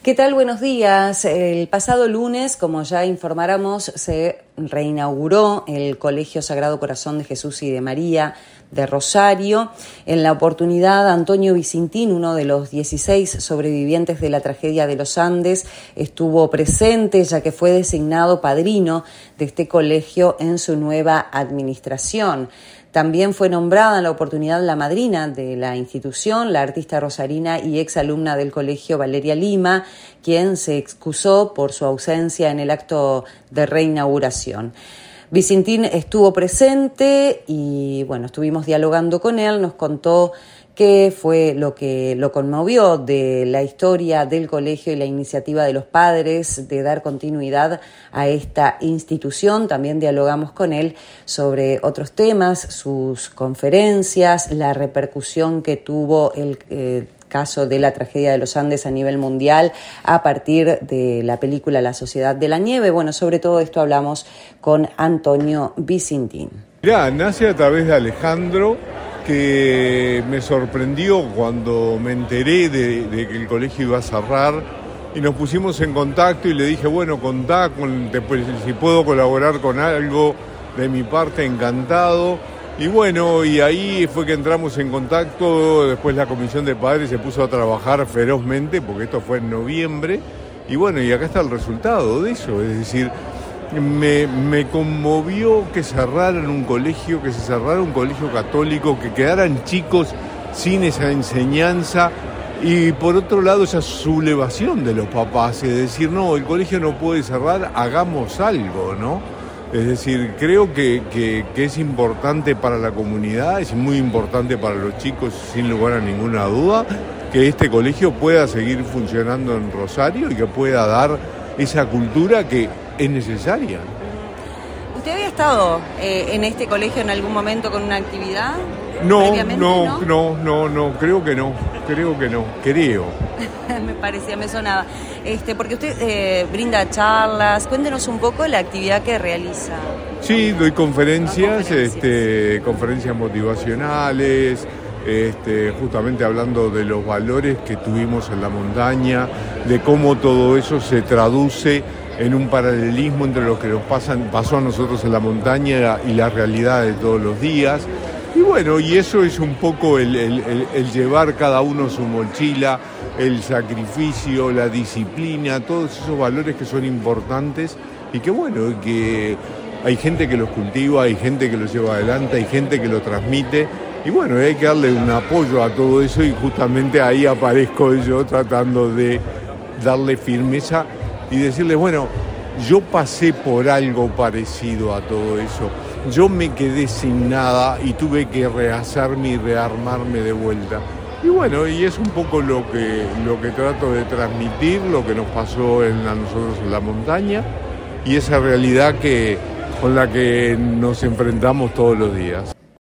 ¿Qué tal? Buenos días. El pasado lunes, como ya informáramos, se reinauguró el Colegio Sagrado Corazón de Jesús y de María de Rosario. En la oportunidad, Antonio Vicintín, uno de los 16 sobrevivientes de la tragedia de los Andes, estuvo presente, ya que fue designado padrino de este colegio en su nueva administración. También fue nombrada en la oportunidad la madrina de la institución, la artista rosarina y exalumna del colegio Valeria Lima, quien se excusó por su ausencia en el acto de reinauguración. Vicintín estuvo presente y estuvimos dialogando con él, nos contó qué fue lo que lo conmovió de la historia del colegio y la iniciativa de los padres de dar continuidad a esta institución. También dialogamos con él sobre otros temas, sus conferencias, la repercusión que tuvo el caso de la tragedia de los Andes a nivel mundial a partir de la película La Sociedad de la Nieve. Sobre todo esto hablamos con Antonio Vicintín. Mirá, nace a través de Alejandro, que me sorprendió cuando me enteré de que el colegio iba a cerrar y nos pusimos en contacto y le dije, contá si puedo colaborar con algo de mi parte, encantado. Y ahí fue que entramos en contacto. Después la comisión de padres se puso a trabajar ferozmente, porque esto fue en noviembre, y acá está el resultado de eso. Es decir, me conmovió que cerraran un colegio, que se cerrara un colegio católico, que quedaran chicos sin esa enseñanza, y por otro lado esa sublevación de los papás, es decir, no, el colegio no puede cerrar, hagamos algo, ¿no? Es decir, creo que es importante para la comunidad, es muy importante para los chicos, sin lugar a ninguna duda, que este colegio pueda seguir funcionando en Rosario y que pueda dar esa cultura que es necesaria. ¿Usted había estado en este colegio en algún momento con una actividad? No, creo que no. me sonaba. Porque usted brinda charlas, cuéntenos un poco la actividad que realiza. Sí, doy conferencias, conferencias motivacionales, justamente hablando de los valores que tuvimos en la montaña, de cómo todo eso se traduce en un paralelismo entre lo que pasó a nosotros en la montaña y la realidad de todos los días. Y eso es un poco el llevar cada uno su mochila, el sacrificio, la disciplina, todos esos valores que son importantes y que hay gente que los cultiva, hay gente que los lleva adelante, hay gente que lo transmite y hay que darle un apoyo a todo eso, y justamente ahí aparezco yo tratando de darle firmeza y decirles, yo pasé por algo parecido a todo eso. Yo me quedé sin nada y tuve que rehacerme y rearmarme de vuelta. Y es un poco lo que trato de transmitir, lo que nos pasó a nosotros en la montaña y esa realidad con la que nos enfrentamos todos los días.